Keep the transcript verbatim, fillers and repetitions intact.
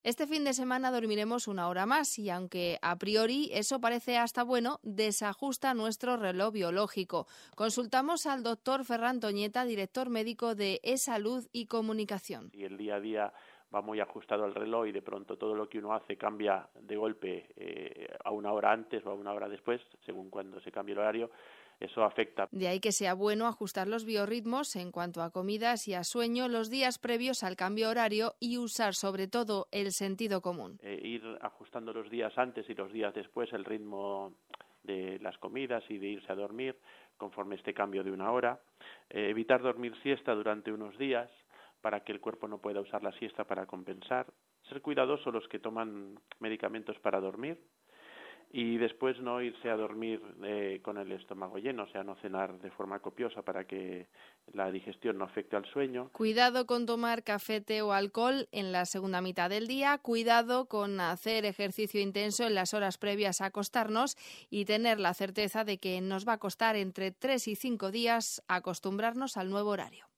Este fin de semana dormiremos una hora más y aunque a priori eso parece hasta bueno, desajusta nuestro reloj biológico. Consultamos al doctor Ferran Toñeta, director médico de eSalud y Comunicación. Y el día a día va muy ajustado al reloj y de pronto todo lo que uno hace cambia de golpe eh, a una hora antes o a una hora después, según cuando se cambie el horario. Eso afecta. De ahí que sea bueno ajustar los biorritmos en cuanto a comidas y a sueño los días previos al cambio horario y usar sobre todo el sentido común. Eh, ir ajustando los días antes y los días después el ritmo de las comidas y de irse a dormir conforme este cambio de una hora. Eh, evitar dormir siesta durante unos días para que el cuerpo no pueda usar la siesta para compensar. Ser cuidadosos los que toman medicamentos para dormir. Y después no irse a dormir eh, con el estómago lleno, o sea, no cenar de forma copiosa para que la digestión no afecte al sueño. Cuidado con tomar café, té o alcohol en la segunda mitad del día, cuidado con hacer ejercicio intenso en las horas previas a acostarnos y tener la certeza de que nos va a costar entre tres y cinco días acostumbrarnos al nuevo horario.